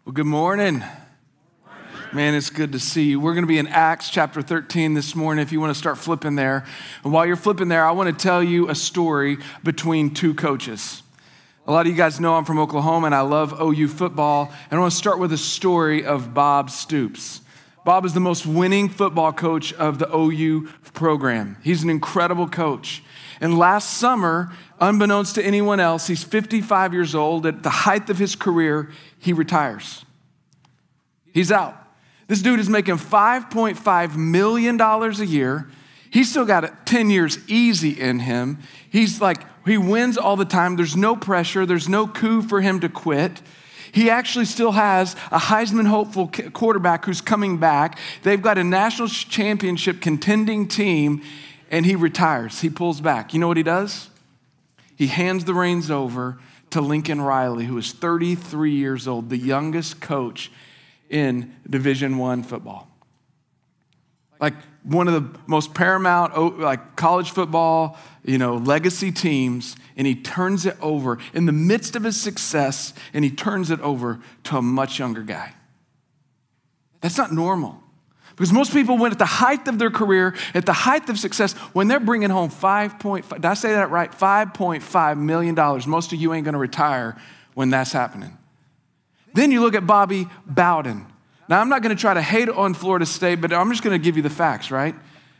Well, good morning. Man, it's good to see you. We're going to be in Acts chapter 13 this morning if you want to start flipping there. And while you're flipping there, I want to tell you a story between two coaches. A lot of you guys know I'm from Oklahoma and I love OU football. And I want to start with a story of Bob Stoops. Bob is the most winning football coach of the OU program. He's an incredible coach. And last summer, unbeknownst to anyone else, he's 55 years old. At the height of his career, he retires. He's out. This dude is making $5.5 million a year. He's still got 10 years easy in him. He wins all the time. There's no pressure. There's no coup for him to quit. He actually still has a Heisman hopeful quarterback who's coming back. They've got a national championship contending team, and he retires. He pulls back. You know what he does? He hands the reins over to Lincoln Riley, who is 33 years old, the youngest coach in Division I football. Like one of the most paramount, like college football, legacy teams, and he turns it over in the midst of his success, and he turns it over to a much younger guy. That's not normal. Because most people went at the height of their career, at the height of success, when they're bringing home did I say that right? $5.5 million. Most of you ain't going to retire when that's happening. Then you look at Bobby Bowden. Now, I'm not going to try to hate on Florida State, but I'm just going to give you the facts, right?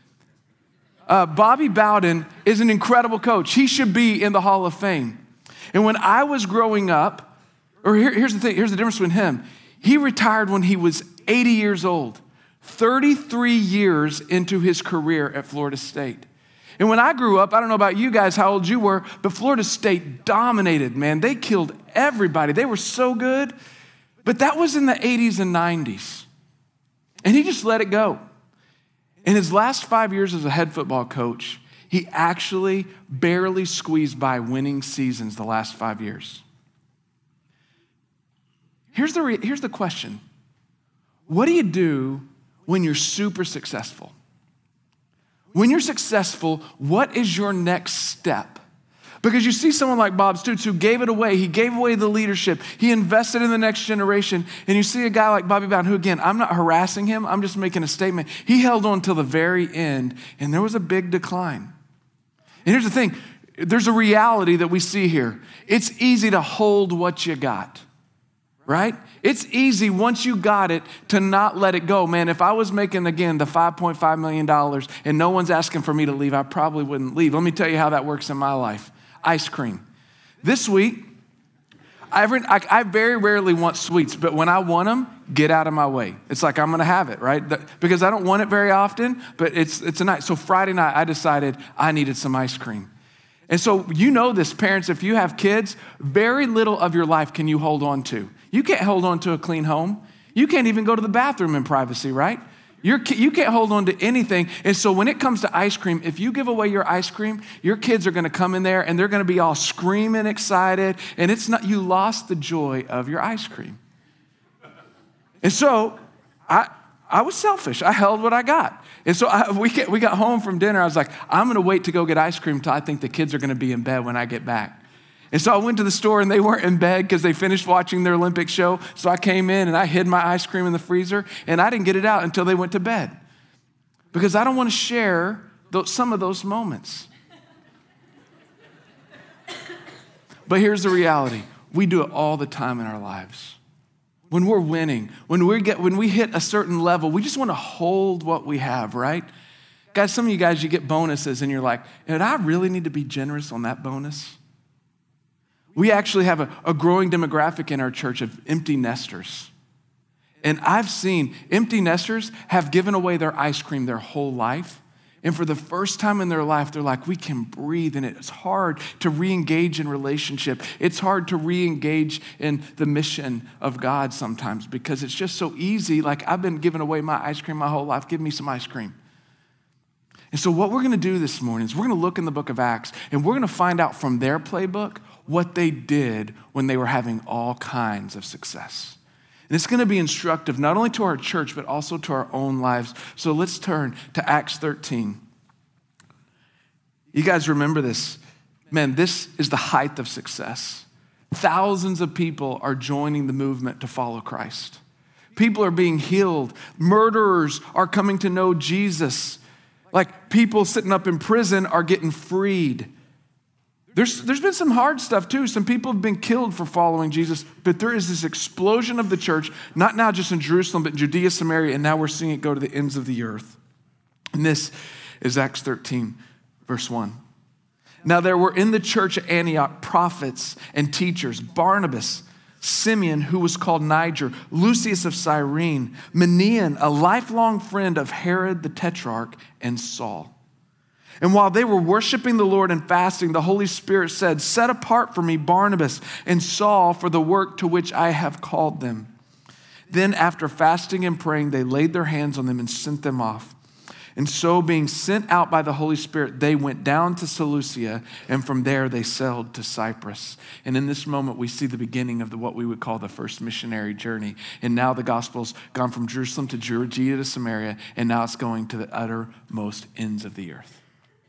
Bobby Bowden is an incredible coach. He should be in the Hall of Fame. And when I was growing up, here's the thing, here's the difference between him. He retired when he was 80 years old, 33 years into his career at Florida State. And when I grew up, I don't know about you guys, how old you were, but Florida State dominated, man. They killed everybody. They were so good. But that was in the 80s and 90s. And he just let it go. In his last 5 years as a head football coach, he actually barely squeezed by winning seasons the last 5 years. Here's the question. What do you do when you're super successful? When you're successful, what is your next step? Because you see someone like Bob Stoops who gave it away. He gave away the leadership. He invested in the next generation. And you see a guy like Bobby Bowden who, again, I'm not harassing him. I'm just making a statement. He held on till the very end, and there was a big decline. And here's the thing. There's a reality that we see here. It's easy to hold what you got, right? It's easy once you got it to not let it go. Man, if I was making, again, the $5.5 million and no one's asking for me to leave, I probably wouldn't leave. Let me tell you how that works in my life. Ice cream. This week, I very rarely want sweets, but when I want them, get out of my way. It's like I'm going to have it, right? Because I don't want it very often, but it's a night. So Friday night, I decided I needed some ice cream. And so you know this, parents, if you have kids, very little of your life can you hold on to. You can't hold on to a clean home. You can't even go to the bathroom in privacy, right? You can't hold on to anything. And so when it comes to ice cream, if you give away your ice cream, your kids are going to come in there and they're going to be all screaming excited. And it's not, you lost the joy of your ice cream. And so I was selfish. I held what I got. And so we got home from dinner. I was like, I'm going to wait to go get ice cream until I think the kids are going to be in bed when I get back. And so I went to the store and they weren't in bed because they finished watching their Olympic show. So I came in and I hid my ice cream in the freezer and I didn't get it out until they went to bed because I don't want to share some of those moments. But here's the reality. We do it all the time in our lives. When we're winning, when we hit a certain level, we just want to hold what we have, right? Guys, some of you guys, you get bonuses and you're like, did I really need to be generous on that bonus? We actually have a growing demographic in our church of empty nesters. And I've seen empty nesters have given away their ice cream their whole life. And for the first time in their life, they're like, we can breathe. And it's hard to re-engage in relationship. It's hard to re-engage in the mission of God sometimes because it's just so easy. Like, I've been giving away my ice cream my whole life. Give me some ice cream. And so what we're going to do this morning is we're going to look in the book of Acts and we're going to find out from their playbook what they did when they were having all kinds of success. And it's going to be instructive not only to our church, but also to our own lives. So let's turn to Acts 13. You guys remember this. Man, this is the height of success. Thousands of people are joining the movement to follow Christ. People are being healed. Murderers are coming to know Jesus. Like people sitting up in prison are getting freed. There's been some hard stuff too. Some people have been killed for following Jesus, but there is this explosion of the church, not now just in Jerusalem, but in Judea, Samaria, and now we're seeing it go to the ends of the earth. And this is Acts 13, verse 1. Now there were in the church at Antioch prophets and teachers, Barnabas, Simeon, who was called Niger, Lucius of Cyrene, Manaen, a lifelong friend of Herod the Tetrarch, and Saul. And while they were worshiping the Lord and fasting, the Holy Spirit said, "Set apart for me Barnabas and Saul for the work to which I have called them." Then after fasting and praying, they laid their hands on them and sent them off. And so being sent out by the Holy Spirit, they went down to Seleucia, and from there they sailed to Cyprus. And in this moment, we see the beginning of what we would call the first missionary journey. And now the gospel's gone from Jerusalem to Judea to Samaria, and now it's going to the uttermost ends of the earth.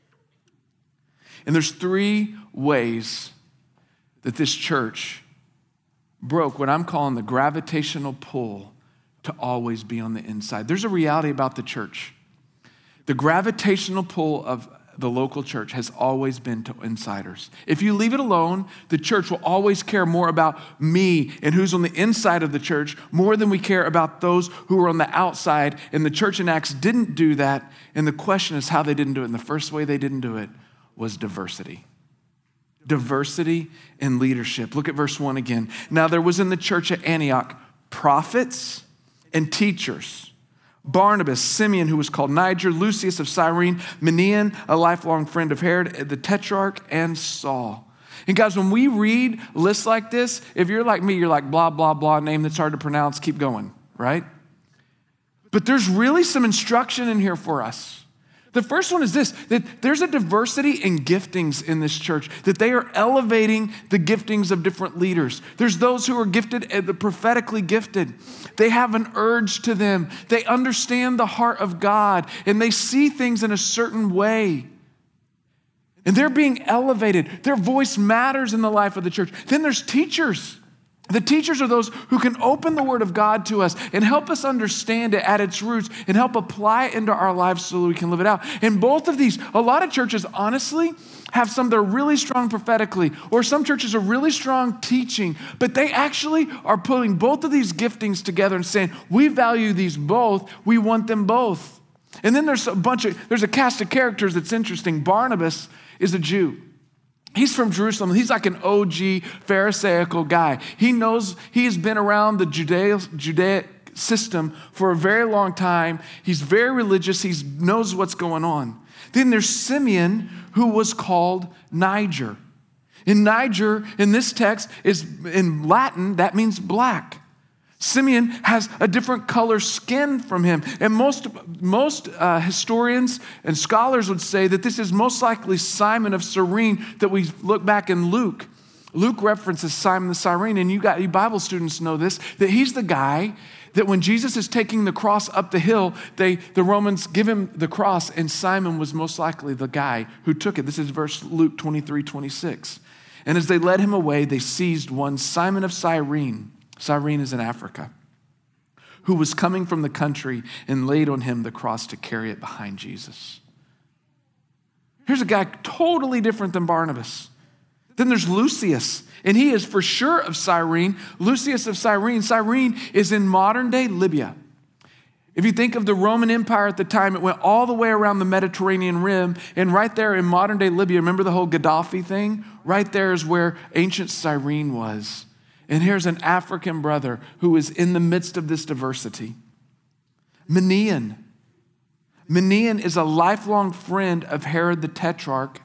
And there's three ways that this church broke what I'm calling the gravitational pull to always be on the inside. There's a reality about the church. The gravitational pull of the local church has always been to insiders. If you leave it alone, the church will always care more about me and who's on the inside of the church more than we care about those who are on the outside. And the church in Acts didn't do that. And the question is how they didn't do it. And the first way they didn't do it was diversity. Diversity in leadership. Look at verse 1 again. Now there was in the church at Antioch prophets and teachers. Barnabas, Simeon, who was called Niger, Lucius of Cyrene, Manaen, a lifelong friend of Herod the Tetrarch, and Saul. And guys, when we read lists like this, if you're like me, you're like, blah, blah, blah, name that's hard to pronounce, keep going, right? But there's really some instruction in here for us. The first one is this, that there's a diversity in giftings in this church, that they are elevating the giftings of different leaders. There's those who are gifted, the prophetically gifted. They have an urge to them. They understand the heart of God, and they see things in a certain way. And they're being elevated. Their voice matters in the life of the church. Then there's teachers. The teachers are those who can open the word of God to us and help us understand it at its roots and help apply it into our lives so that we can live it out. And both of these, a lot of churches honestly have some that are really strong prophetically, or some churches are really strong teaching, but they actually are putting both of these giftings together and saying, we value these both, we want them both. And then there's a cast of characters that's interesting. Barnabas is a Jew. He's from Jerusalem. He's like an OG Pharisaical guy. He has been around the Judaic system for a very long time. He's very religious. He knows what's going on. Then there's Simeon, who was called Niger. And Niger, in this text, is in Latin, that means black. Simeon has a different color skin from him. And most historians and scholars would say that this is most likely Simon of Cyrene that we look back in Luke. Luke references Simon the Cyrene, and you Bible students know this, that he's the guy that when Jesus is taking the cross up the hill, the Romans give him the cross, and Simon was most likely the guy who took it. This is Luke 23:26. And as they led him away, they seized one, Simon of Cyrene. Cyrene is in Africa, who was coming from the country, and laid on him the cross to carry it behind Jesus. Here's a guy totally different than Barnabas. Then there's Lucius, and he is for sure of Cyrene. Lucius of Cyrene. Cyrene is in modern day Libya. If you think of the Roman Empire at the time, it went all the way around the Mediterranean rim, and right there in modern day Libya, remember the whole Gaddafi thing? Right there is where ancient Cyrene was. And here's an African brother who is in the midst of this diversity. Manaen. Manaen is a lifelong friend of Herod the Tetrarch.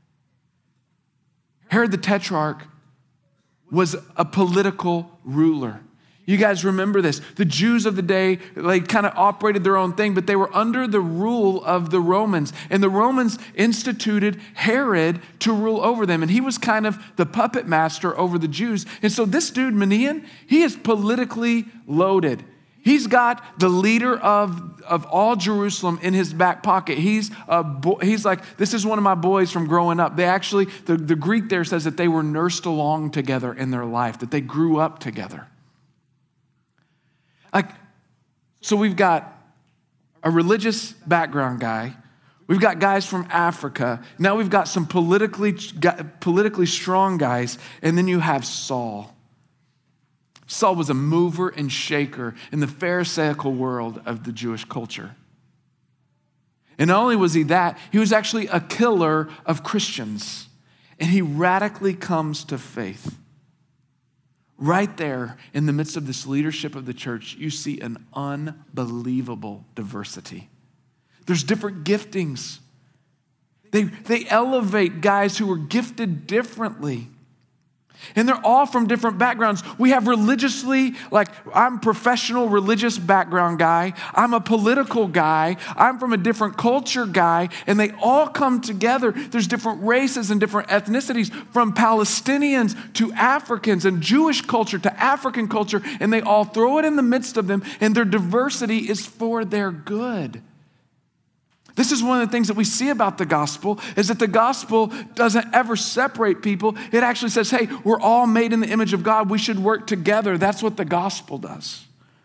Herod the Tetrarch was a political ruler. You guys remember this. The Jews of the day, they kind of operated their own thing, but they were under the rule of the Romans. And the Romans instituted Herod to rule over them. And he was kind of the puppet master over the Jews. And so this dude, Manaen, he is politically loaded. He's got the leader of all Jerusalem in his back pocket. He's like, this is one of my boys from growing up. They actually, the Greek there says that they were nursed along together in their life, that they grew up together. Like, so we've got a religious background guy. We've got guys from Africa. Now we've got some politically strong guys. And then you have Saul. Saul was a mover and shaker in the Pharisaical world of the Jewish culture. And not only was he that, he was actually a killer of Christians. And he radically comes to faith. Right there in the midst of this leadership of the church, you see an unbelievable diversity. There's different giftings. They elevate guys who were gifted differently. And they're all from different backgrounds. We have religiously, like I'm a professional religious background guy. I'm a political guy. I'm from a different culture guy. And they all come together. There's different races and different ethnicities, from Palestinians to Africans and Jewish culture to African culture. And they all throw it in the midst of them. And their diversity is for their good. This is one of the things that we see about the gospel, is that the gospel doesn't ever separate people. It actually says, hey, we're all made in the image of God. We should work together. That's what the gospel does.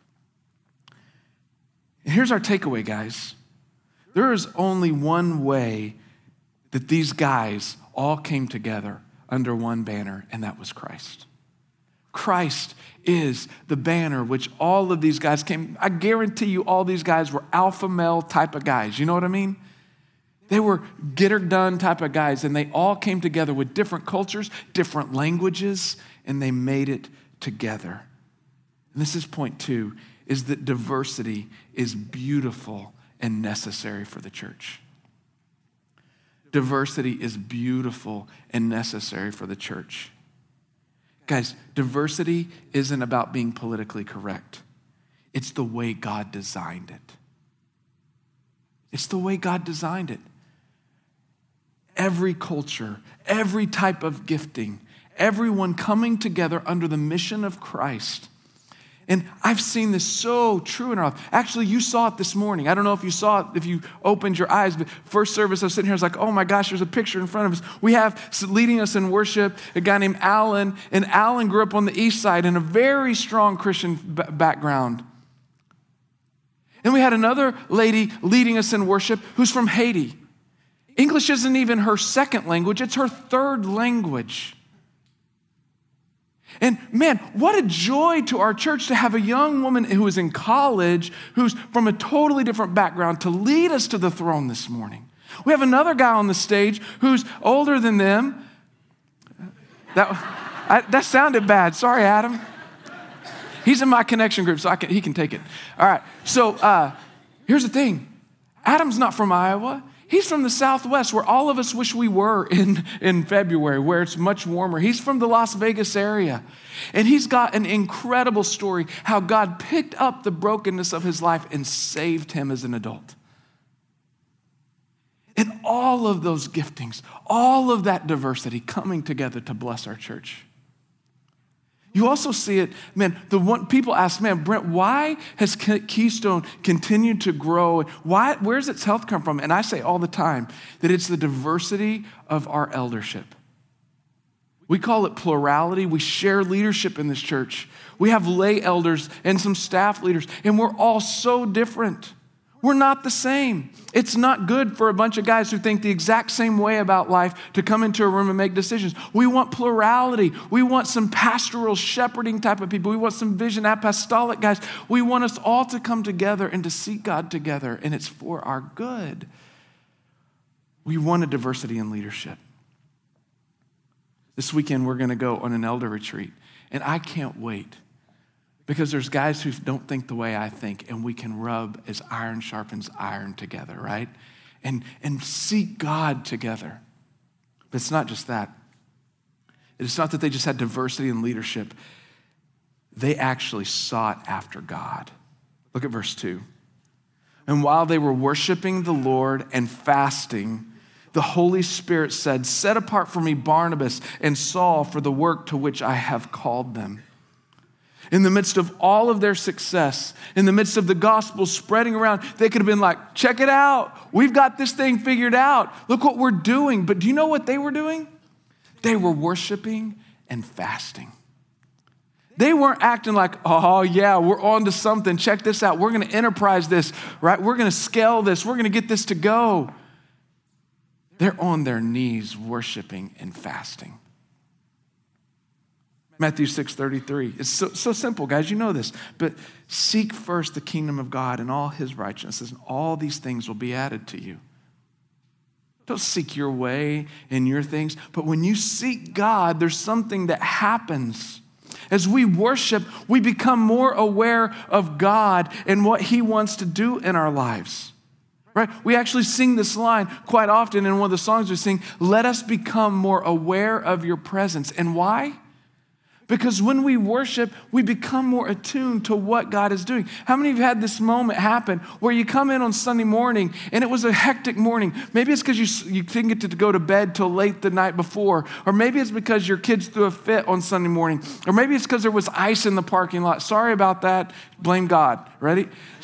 And here's our takeaway, guys. There is only one way that these guys all came together under one banner, and that was Christ. Christ is the banner which all of these guys came. I guarantee you all these guys were alpha male type of guys. You know what I mean? They were get her done type of guys, and they all came together with different cultures, different languages, and they made it together. And this is point 2, is that diversity is beautiful and necessary for the church. Diversity is beautiful and necessary for the church. Guys, diversity isn't about being politically correct. It's the way God designed it. It's the way God designed it. Every culture, every type of gifting, everyone coming together under the mission of Christ. And I've seen this so true in our life. Actually, you saw it this morning. I don't know if you saw it, if you opened your eyes, but first service, I was sitting here, I was like, oh my gosh, there's a picture in front of us. We have leading us in worship a guy named Alan, and Alan grew up on the east side in a very strong Christian background. And we had another lady leading us in worship who's from Haiti. English isn't even her second language, it's her third language. And man, what a joy to our church to have a young woman who is in college, who's from a totally different background, to lead us to the throne this morning. We have another guy on the stage who's older than them. That sounded bad. Sorry, Adam. He's in my connection group, so he can take it. All right, so here's the thing. Adam's not from Iowa. He's from the Southwest, where all of us wish we were in February, where it's much warmer. He's from the Las Vegas area. And he's got an incredible story how God picked up the brokenness of his life and saved him as an adult. And all of those giftings, all of that diversity coming together to bless our church. You also see it, man, people ask, man, Brent, why has Keystone continued to grow? Where's its health come from? And I say all the time that it's the diversity of our eldership. We call it plurality. We share leadership in this church. We have lay elders and some staff leaders, and we're all so different. We're not the same. It's not good for a bunch of guys who think the exact same way about life to come into a room and make decisions. We want plurality. We want some pastoral shepherding type of people. We want some vision apostolic guys. We want us all to come together and to seek God together, and it's for our good. We want a diversity in leadership. This weekend, we're going to go on an elder retreat, and I can't wait. Because there's guys who don't think the way I think, and we can rub as iron sharpens iron together, right? And seek God together. But it's not just that. It's not that they just had diversity in leadership. They actually sought after God. Look at verse 2. And while they were worshiping the Lord and fasting, the Holy Spirit said, "Set apart for me Barnabas and Saul for the work to which I have called them." In the midst of all of their success, in the midst of the gospel spreading around, they could have been like, check it out. We've got this thing figured out. Look what we're doing. But do you know what they were doing? They were worshiping and fasting. They weren't acting like, oh yeah, we're on to something. Check this out. We're going to enterprise this, right? We're going to scale this. We're going to get this to go. They're on their knees worshiping and fasting. Matthew 6:33. It's so simple, guys. You know this. But seek first the kingdom of God and all his righteousness, and all these things will be added to you. Don't seek your way and your things. But when you seek God, there's something that happens. As we worship, we become more aware of God and what he wants to do in our lives. Right? We actually sing this line quite often in one of the songs we sing, let us become more aware of your presence. And why? Because when we worship, we become more attuned to what God is doing. How many of you had this moment happen where you come in on Sunday morning and it was a hectic morning? Maybe it's because you didn't get to go to bed till late the night before. Or maybe it's because your kids threw a fit on Sunday morning. Or maybe it's because there was ice in the parking lot. Sorry about that. Blame God. Ready?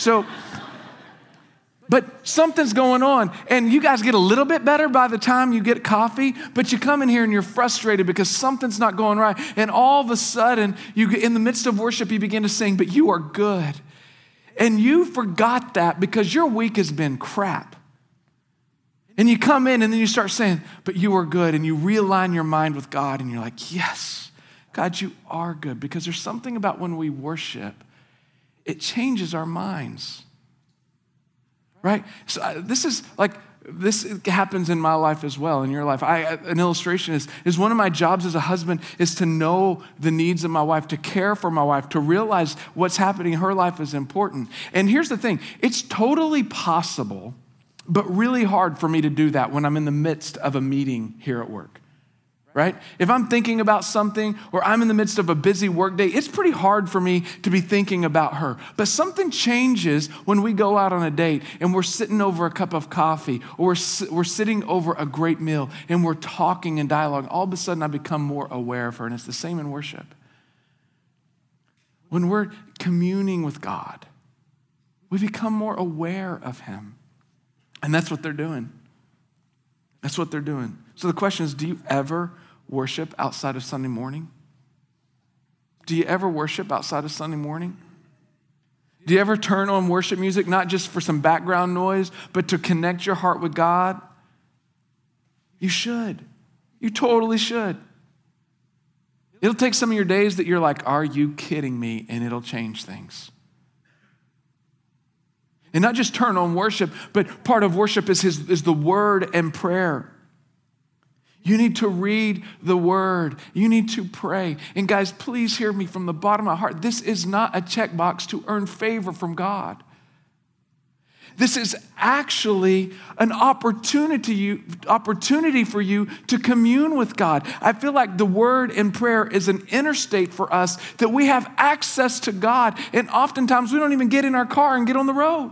But something's going on, and you guys get a little bit better by the time you get coffee, but you come in here and you're frustrated because something's not going right, and all of a sudden, in the midst of worship, you begin to sing, but you are good. And you forgot that because your week has been crap. And you come in and then you start saying, but you are good, and you realign your mind with God, and you're like, yes, God, you are good, because there's something about when we worship, it changes our minds. Right? So this happens in my life as well, in your life. An illustration is one of my jobs as a husband is to know the needs of my wife, to care for my wife, to realize what's happening in her life is important. And here's the thing, it's totally possible, but really hard for me to do that when I'm in the midst of a meeting here at work. Right? If I'm thinking about something or I'm in the midst of a busy work day, it's pretty hard for me to be thinking about her. But something changes when we go out on a date and we're sitting over a cup of coffee, or we're sitting over a great meal and we're talking and dialogue. All of a sudden I become more aware of her, and it's the same in worship. When we're communing with God, we become more aware of him. And that's what they're doing. That's what they're doing. So the question is, do you ever worship outside of Sunday morning? Do you ever worship outside of Sunday morning? Do you ever turn on worship music, not just for some background noise, but to connect your heart with God? You should. You totally should. It'll take some of your days that you're like, are you kidding me? And it'll change things. And not just turn on worship, but part of worship is the word and prayer. You need to read the word. You need to pray. And guys, please hear me from the bottom of my heart. This is not a checkbox to earn favor from God. This is actually an opportunity for you to commune with God. I feel like the word and prayer is an interstate for us, that we have access to God. And oftentimes we don't even get in our car and get on the road.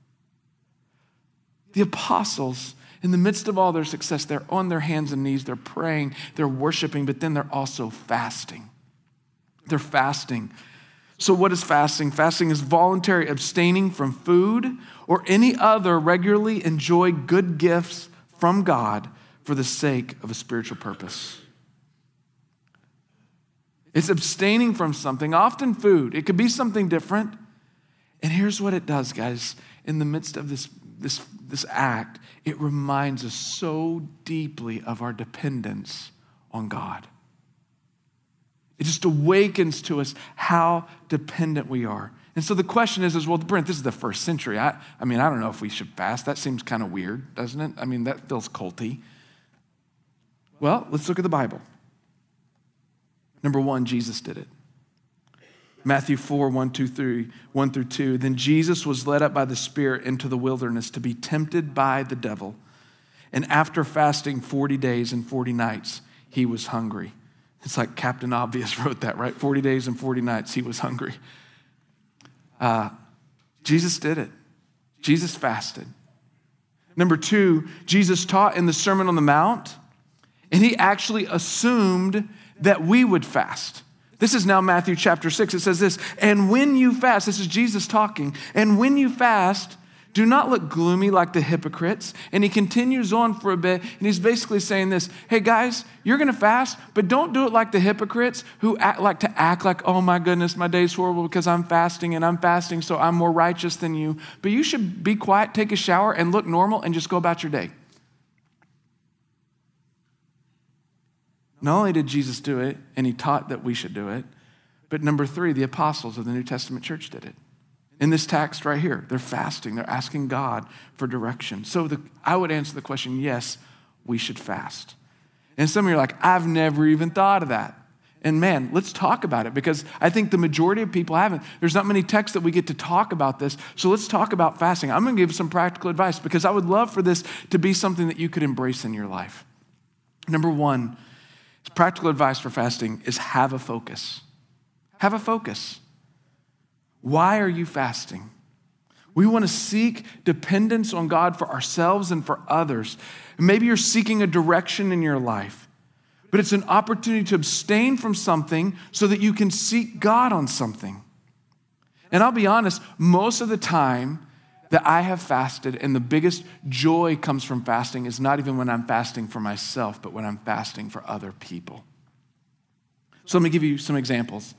The apostles, in the midst of all their success, they're on their hands and knees, they're praying, they're worshiping, but then they're also fasting. They're fasting. So what is fasting? Fasting is voluntary abstaining from food or any other regularly enjoyed good gifts from God for the sake of a spiritual purpose. It's abstaining from something, often food. It could be something different. And here's what it does, guys. In the midst of this act, it reminds us so deeply of our dependence on God. It just awakens to us how dependent we are. And so the question is well, Brent, this is the first century. I don't know if we should fast. That seems kind of weird, doesn't it? I mean, that feels culty. Well, let's look at the Bible. Number one, Jesus did it. Matthew 4, 1 through 2. Then Jesus was led up by the Spirit into the wilderness to be tempted by the devil. And after fasting 40 days and 40 nights, he was hungry. It's like Captain Obvious wrote that, right? 40 days and 40 nights, he was hungry. Jesus did it. Jesus fasted. Number two, Jesus taught in the Sermon on the Mount, and he actually assumed that we would fast. This is now Matthew chapter 6. It says this, and when you fast, this is Jesus talking, and when you fast, do not look gloomy like the hypocrites. And he continues on for a bit, and he's basically saying this, hey guys, you're going to fast, but don't do it like the hypocrites who like to act like, oh my goodness, my day's horrible because I'm fasting, so I'm more righteous than you. But you should be quiet, take a shower, and look normal, and just go about your day. Not only did Jesus do it, and he taught that we should do it, but number 3, the apostles of the New Testament church did it. In this text right here, they're fasting. They're asking God for direction. So I would answer the question, yes, we should fast. And some of you are like, I've never even thought of that. And man, let's talk about it because I think the majority of people haven't. There's not many texts that we get to talk about this. So let's talk about fasting. I'm going to give some practical advice because I would love for this to be something that you could embrace in your life. Number 1, practical advice for fasting is have a focus. Have a focus. Why are you fasting? We want to seek dependence on God for ourselves and for others. Maybe you're seeking a direction in your life, but it's an opportunity to abstain from something so that you can seek God on something. And I'll be honest, most of the time that I have fasted and the biggest joy comes from fasting is not even when I'm fasting for myself, but when I'm fasting for other people. So let me give you some examples.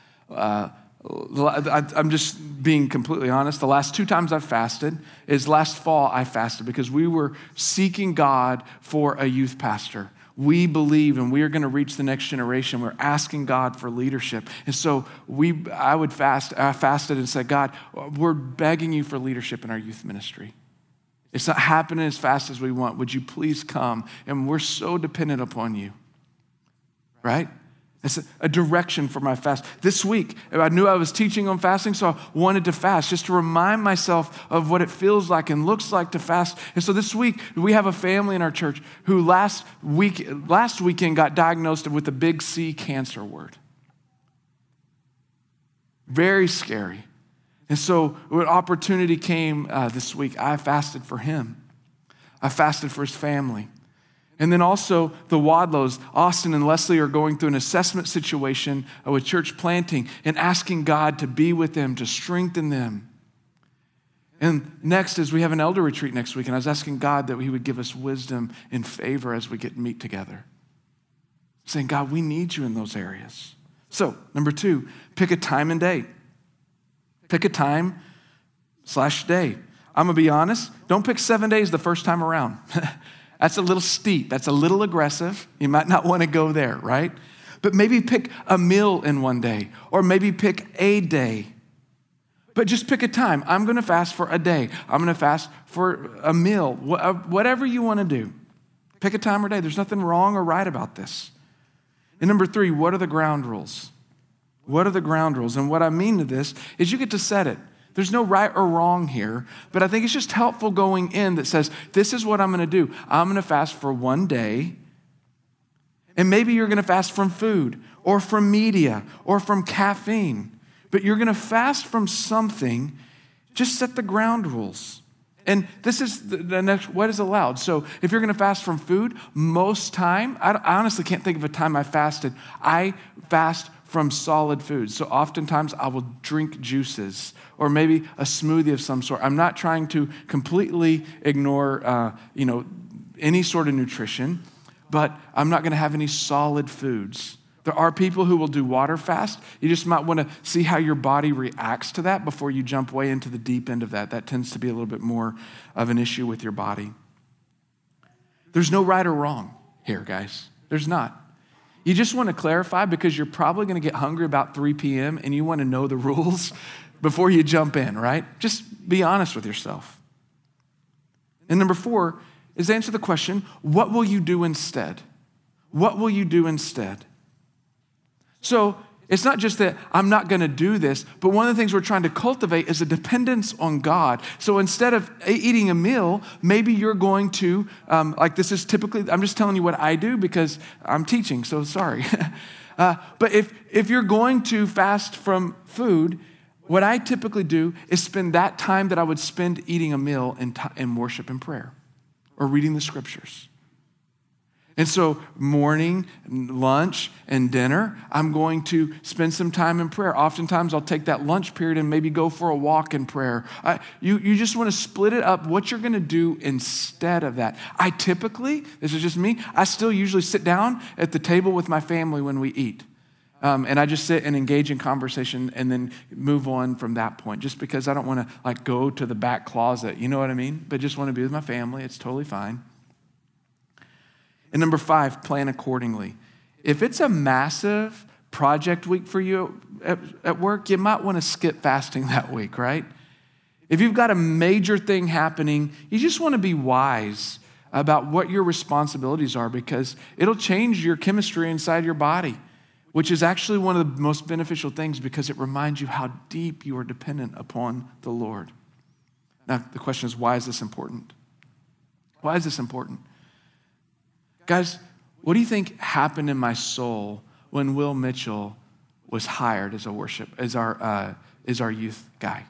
I'm just being completely honest. The last 2 times I've fasted is last fall I fasted because we were seeking God for a youth pastor. We believe and we are going to reach the next generation. We're asking God for leadership. And so I fasted and said, God, we're begging you for leadership in our youth ministry. It's not happening as fast as we want. Would you please come? And we're so dependent upon you, right? It's a direction for my fast. This week, I knew I was teaching on fasting, so I wanted to fast just to remind myself of what it feels like and looks like to fast. And so this week, we have a family in our church who last weekend got diagnosed with the big C cancer word. Very scary. And so when opportunity came this week, I fasted for him. I fasted for his family. And then also the Wadlows, Austin and Leslie are going through an assessment situation with church planting and asking God to be with them, to strengthen them. And next is we have an elder retreat next week, and I was asking God that he would give us wisdom and favor as we get meet together. Saying, God, we need you in those areas. So, number 2, pick a time and date. Pick a time/day. I'm going to be honest, don't pick 7 days the first time around. That's a little steep. That's a little aggressive. You might not want to go there, right? But maybe pick a meal in one day, or maybe pick a day. But just pick a time. I'm going to fast for a day. I'm going to fast for a meal. Whatever you want to do. Pick a time or day. There's nothing wrong or right about this. And number 3, what are the ground rules? What are the ground rules? And what I mean to this is you get to set it. There's no right or wrong here, but I think it's just helpful going in that says, this is what I'm going to do. I'm going to fast for one day, and maybe you're going to fast from food or from media or from caffeine, but you're going to fast from something. Just set the ground rules. And this is the next, what is allowed? So if you're going to fast from food, most time, I honestly can't think of a time I fasted. I fast from solid foods. So oftentimes I will drink juices or maybe a smoothie of some sort. I'm not trying to completely ignore, any sort of nutrition, but I'm not going to have any solid foods. There are people who will do water fast. You just might want to see how your body reacts to that before you jump way into the deep end of that. That tends to be a little bit more of an issue with your body. There's no right or wrong here, guys. There's not. You just want to clarify because you're probably going to get hungry about 3 p.m. and you want to know the rules before you jump in, right? Just be honest with yourself. And number 4 is answer the question, what will you do instead? What will you do instead? So it's not just that I'm not going to do this, but one of the things we're trying to cultivate is a dependence on God. So instead of eating a meal, maybe you're going to, this is typically, I'm just telling you what I do because I'm teaching, so sorry. But if you're going to fast from food, what I typically do is spend that time that I would spend eating a meal in worship and prayer or reading the scriptures. And so morning, lunch, and dinner, I'm going to spend some time in prayer. Oftentimes I'll take that lunch period and maybe go for a walk in prayer. You just want to split it up, what you're going to do instead of that. I typically, this is just me, I still usually sit down at the table with my family when we eat. And I just sit and engage in conversation and then move on from that point, just because I don't want to go to the back closet, you know what I mean? But just want to be with my family. It's totally fine. And number 5, plan accordingly. If it's a massive project week for you at work, you might want to skip fasting that week, right? If you've got a major thing happening, you just want to be wise about what your responsibilities are, because it'll change your chemistry inside your body, which is actually one of the most beneficial things, because it reminds you how deep you are dependent upon the Lord. Now, the question is, why is this important? Why is this important? Guys, what do you think happened in my soul when Will Mitchell was hired as our youth guy?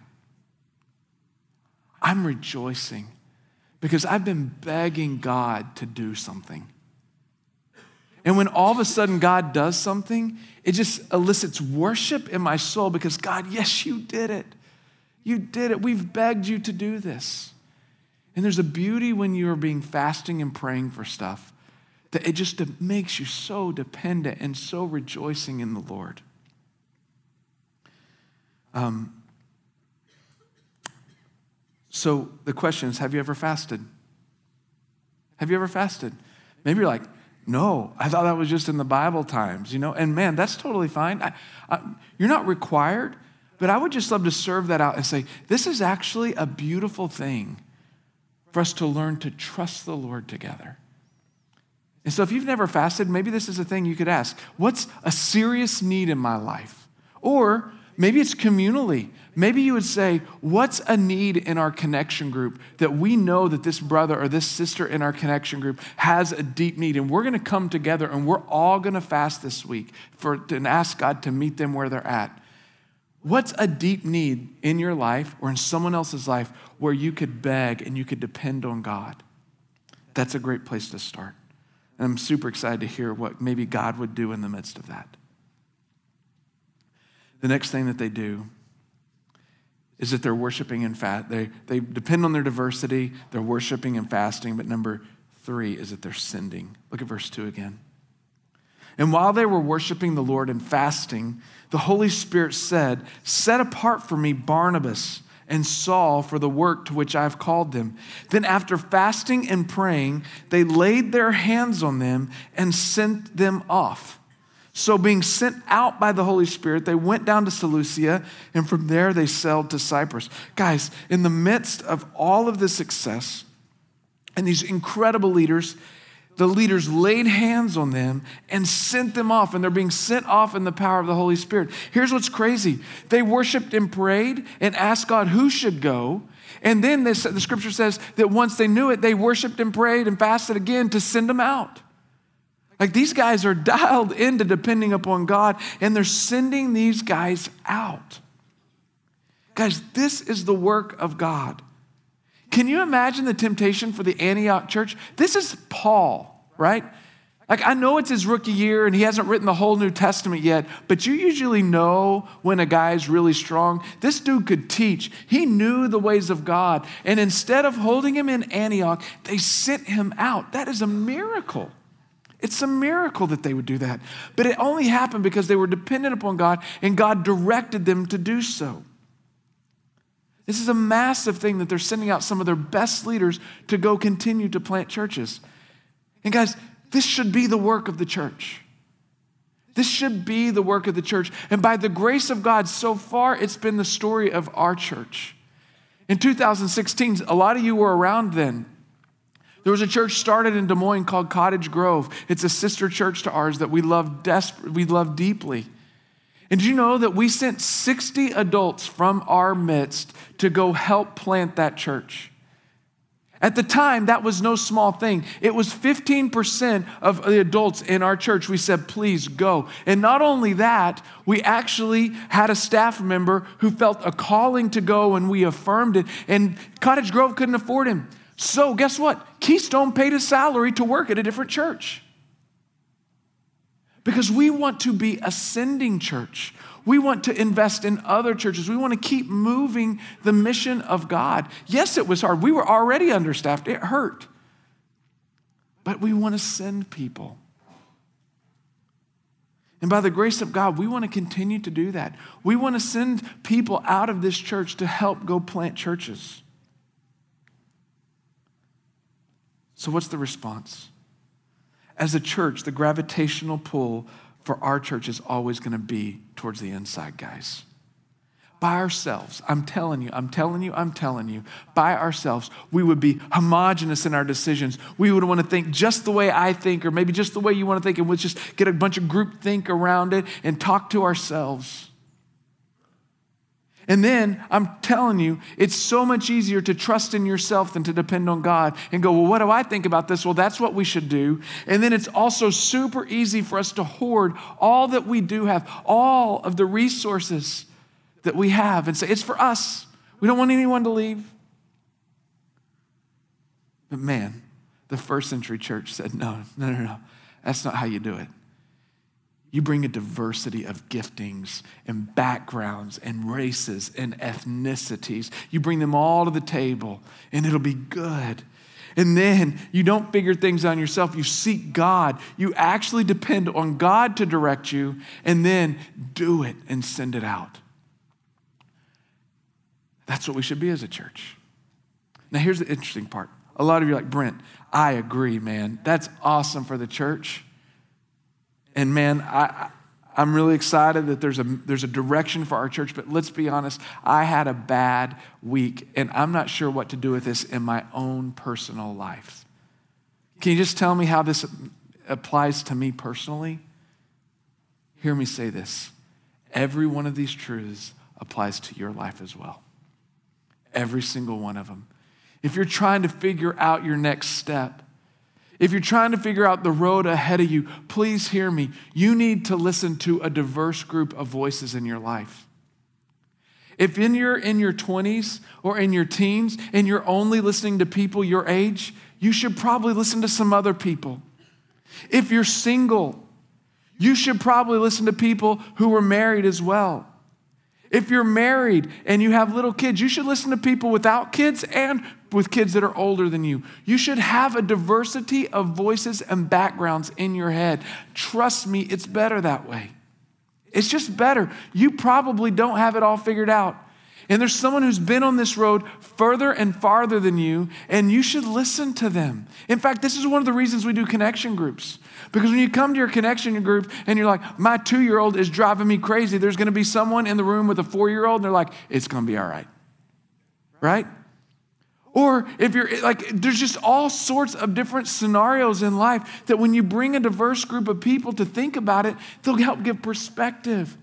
I'm rejoicing because I've been begging God to do something. And when all of a sudden God does something, it just elicits worship in my soul, because God, yes, you did it. You did it. We've begged you to do this. And there's a beauty when you are being fasting and praying for stuff, that it just makes you so dependent and so rejoicing in the Lord. So the question is, have you ever fasted? Have you ever fasted? Maybe you're like, no, I thought that was just in the Bible times, And man, that's totally fine. You're not required, but I would just love to serve that out and say, this is actually a beautiful thing for us to learn to trust the Lord together. And so if you've never fasted, maybe this is a thing you could ask. What's a serious need in my life? Or maybe it's communally. Maybe you would say, what's a need in our connection group that we know that this brother or this sister in our connection group has a deep need, and we're going to come together and we're all going to fast this week and ask God to meet them where they're at. What's a deep need in your life or in someone else's life where you could beg and you could depend on God? That's a great place to start. And I'm super excited to hear what maybe God would do in the midst of that. The next thing that they do is that they're worshiping and fast. They depend on their diversity. They're worshiping and fasting. But number 3 is that they're sending. Look at verse 2 again. And while they were worshiping the Lord and fasting, the Holy Spirit said, "Set apart for me Barnabas and Saul for the work to which I have called them." Then after fasting and praying, they laid their hands on them and sent them off. So being sent out by the Holy Spirit, they went down to Seleucia, and from there they sailed to Cyprus. Guys, in the midst of all of this success and these incredible leaders, the leaders laid hands on them and sent them off, and they're being sent off in the power of the Holy Spirit. Here's what's crazy. They worshiped and prayed and asked God who should go. And then the scripture says that once they knew it, they worshiped and prayed and fasted again to send them out. Like, these guys are dialed into depending upon God, and they're sending these guys out. Guys, this is the work of God. Can you imagine the temptation for the Antioch church? This is Paul, right? Like, I know it's his rookie year and he hasn't written the whole New Testament yet, but you usually know when a guy's really strong. This dude could teach. He knew the ways of God. And instead of holding him in Antioch, they sent him out. That is a miracle. It's a miracle that they would do that. But it only happened because they were dependent upon God, and God directed them to do so. This is a massive thing that they're sending out some of their best leaders to go continue to plant churches. And guys, this should be the work of the church. This should be the work of the church. And by the grace of God, so far, it's been the story of our church. In 2016, a lot of you were around then. There was a church started in Des Moines called Cottage Grove. It's a sister church to ours that we love deeply. And did you know that we sent 60 adults from our midst to go help plant that church? At the time, that was no small thing. It was 15% of the adults in our church. We said, please go. And not only that, we actually had a staff member who felt a calling to go, and we affirmed it. And Cottage Grove couldn't afford him. So guess what? Keystone paid his salary to work at a different church. because we want to be a sending church. We want to invest in other churches. We want to keep moving the mission of God. Yes, it was hard. We were already understaffed. It hurt. But we want to send people. And by the grace of God, we want to continue to do that. We want to send people out of this church to help go plant churches. So what's the response? As a church, the gravitational pull for our church is always going to be towards the inside, guys. By ourselves, I'm telling you, by ourselves, we would be homogenous in our decisions. We would want to think just the way I think, or maybe just the way you want to think, and we'll just get a bunch of group think around it and talk to ourselves. And then, I'm telling you, it's so much easier to trust in yourself than to depend on God and go, well, what do I think about this? Well, that's what we should do. And then it's also super easy for us to hoard all that we do have, all of the resources that we have, and say, it's for us. We don't want anyone to leave. But man, the first century church said, no. That's not how you do it. You bring a diversity of giftings and backgrounds and races and ethnicities. You bring them all to the table, and it'll be good. And then you don't figure things on yourself. You seek God. You actually depend on God to direct you, and then do it and send it out. That's what we should be as a church. Now, here's the interesting part. A lot of you are like, Brent, I agree, man. That's awesome for the church. And man, I'm really excited that there's a direction for our church, but let's be honest, I had a bad week, and I'm not sure what to do with this in my own personal life. Can you just tell me how this applies to me personally? Hear me say this. Every one of these truths applies to your life as well. Every single one of them. If you're trying to figure out your next step, if you're trying to figure out the road ahead of you, please hear me. You need to listen to a diverse group of voices in your life. If you're in your 20s or in your teens and you're only listening to people your age, you should probably listen to some other people. If you're single, you should probably listen to people who were married as well. If you're married and you have little kids, you should listen to people without kids and with kids that are older than you. You should have a diversity of voices and backgrounds in your head. Trust me, it's better that way. It's just better. You probably don't have it all figured out. And there's someone who's been on this road further and farther than you, and you should listen to them. In fact, this is one of the reasons we do connection groups. Because when you come to your connection group and you're like, my 2-year-old is driving me crazy, there's going to be someone in the room with a 4-year-old, and they're like, it's going to be all right. Right? Or if you're like, there's just all sorts of different scenarios in life that when you bring a diverse group of people to think about it, they'll help give perspective.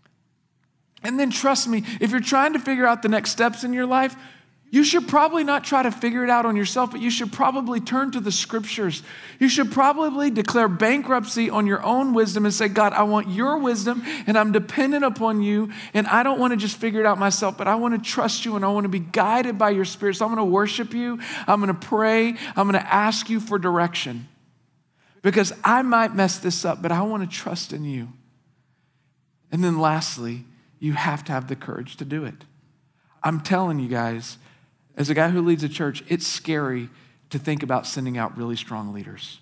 And then trust me, if you're trying to figure out the next steps in your life, you should probably not try to figure it out on yourself, but you should probably turn to the scriptures. You should probably declare bankruptcy on your own wisdom and say, God, I want your wisdom and I'm dependent upon you. And I don't want to just figure it out myself, but I want to trust you and I want to be guided by your spirit. So I'm going to worship you. I'm going to pray. I'm going to ask you for direction because I might mess this up, but I want to trust in you. And then lastly, you have to have the courage to do it. I'm telling you guys, as a guy who leads a church, it's scary to think about sending out really strong leaders.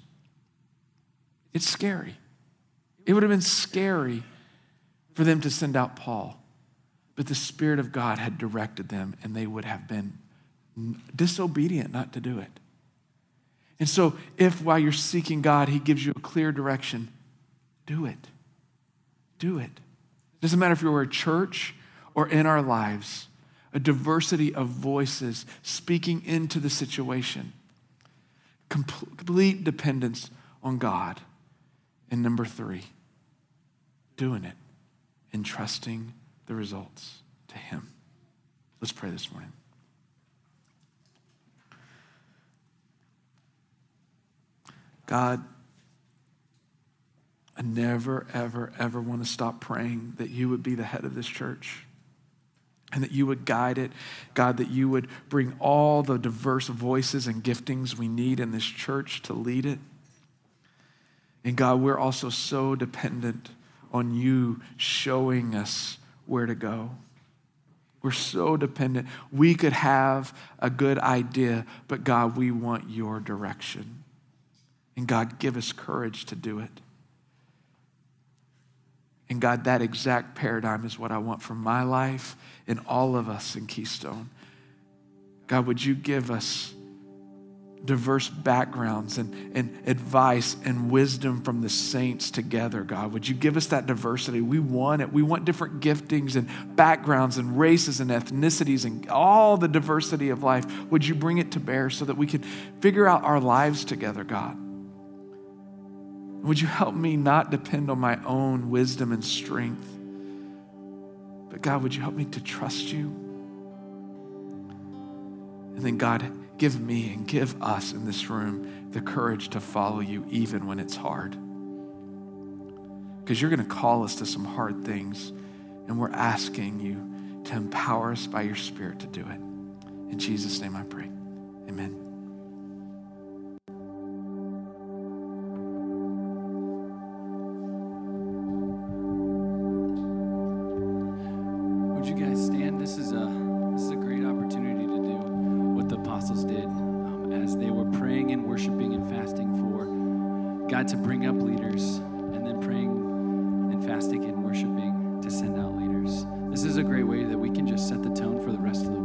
It's scary. It would have been scary for them to send out Paul, but the Spirit of God had directed them and they would have been disobedient not to do it. And so if while you're seeking God, he gives you a clear direction, do it. Do it. Doesn't matter if you're a church or in our lives, a diversity of voices speaking into the situation. Complete dependence on God. And number 3, doing it and trusting the results to him. Let's pray this morning. God, I never, ever, ever want to stop praying that you would be the head of this church and that you would guide it. God, that you would bring all the diverse voices and giftings we need in this church to lead it. And God, we're also so dependent on you showing us where to go. We're so dependent. We could have a good idea, but God, we want your direction. And God, give us courage to do it. And God, that exact paradigm is what I want for my life and all of us in Keystone. God, would you give us diverse backgrounds and advice and wisdom from the saints together, God? Would you give us that diversity? We want it. We want different giftings and backgrounds and races and ethnicities and all the diversity of life. Would you bring it to bear so that we can figure out our lives together, God? Would you help me not depend on my own wisdom and strength? But God, would you help me to trust you? And then God, give me and give us in this room the courage to follow you even when it's hard. Because you're going to call us to some hard things, and we're asking you to empower us by your Spirit to do it. In Jesus' name I pray. Amen. Would you guys stand? This is a great opportunity to do what the apostles did as they were praying and worshiping and fasting for God to bring up leaders, and then praying and fasting and worshiping to send out leaders. This is a great way that we can just set the tone for the rest of the week.